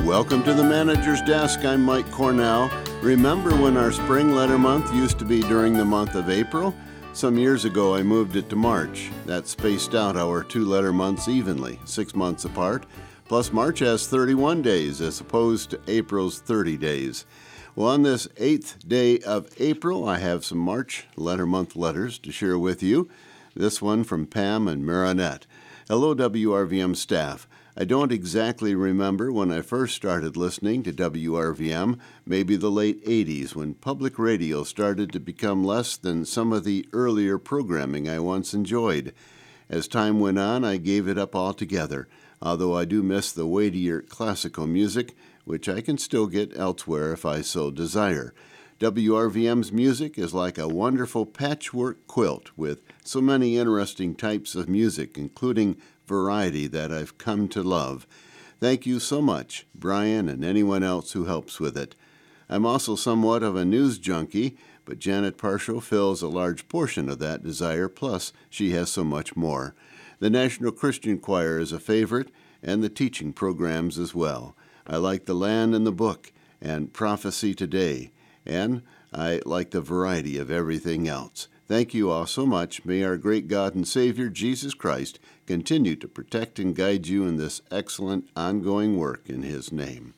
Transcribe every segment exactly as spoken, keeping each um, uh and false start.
Welcome to the Manager's Desk. I'm Mike Cornell. Remember when our spring letter month used to be during the month of April? Some years ago, I moved it to March. That spaced out our two letter months evenly, six months apart. Plus, March has thirty-one days as opposed to April's thirty days. Well, on this eighth day of April, I have some March letter month letters to share with you. This one from Pam and Marinette. Hello, W R V M staff. I don't exactly remember when I first started listening to W R V M, maybe the late eighties, when public radio started to become less than some of the earlier programming I once enjoyed. As time went on, I gave it up altogether, although I do miss the weightier classical music, which I can still get elsewhere if I so desire. W R V M's music is like a wonderful patchwork quilt with so many interesting types of music, including variety that I've come to love. Thank you so much, Brian and anyone else who helps with it. I'm also somewhat of a news junkie, but Janet Partial fills a large portion of that desire, plus she has so much more. The National Christian Choir is a favorite, and the teaching programs as well. I like The Land and the Book and Prophecy Today, and I like the variety of everything else. Thank you all so much. May our great God and Savior, Jesus Christ, continue to protect and guide you in this excellent ongoing work in His name.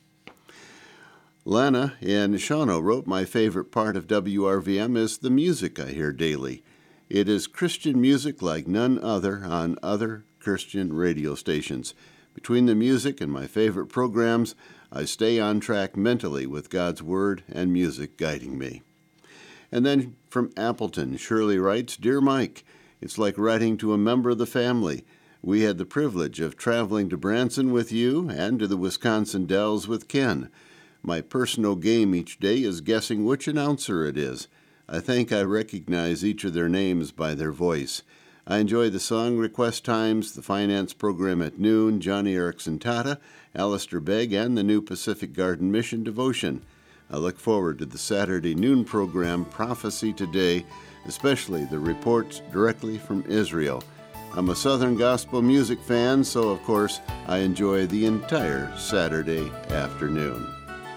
Lana in Shawano wrote, my favorite part of W R V M is the music I hear daily. It is Christian music like none other on other Christian radio stations. Between the music and my favorite programs, I stay on track mentally with God's Word and music guiding me. And then from Appleton, Shirley writes, Dear Mike, it's like writing to a member of the family. We had the privilege of traveling to Branson with you and to the Wisconsin Dells with Ken. My personal game each day is guessing which announcer it is. I think I recognize each of their names by their voice. I enjoy the song request times, the finance program at noon, Johnny Erickson Tata, Alistair Begg, and the new Pacific Garden Mission devotion. I look forward to the Saturday noon program, Prophecy Today, especially the reports directly from Israel. I'm a Southern gospel music fan, so of course I enjoy the entire Saturday afternoon.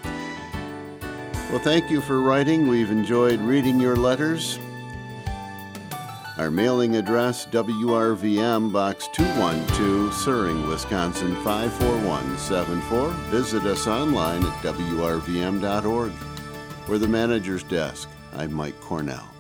Well, thank you for writing. We've enjoyed reading your letters. Our mailing address, W R V M, Box two one two, Suring, Wisconsin, five four one seven four. Visit us online at W R V M dot org. For the Manager's Desk, I'm Mike Cornell.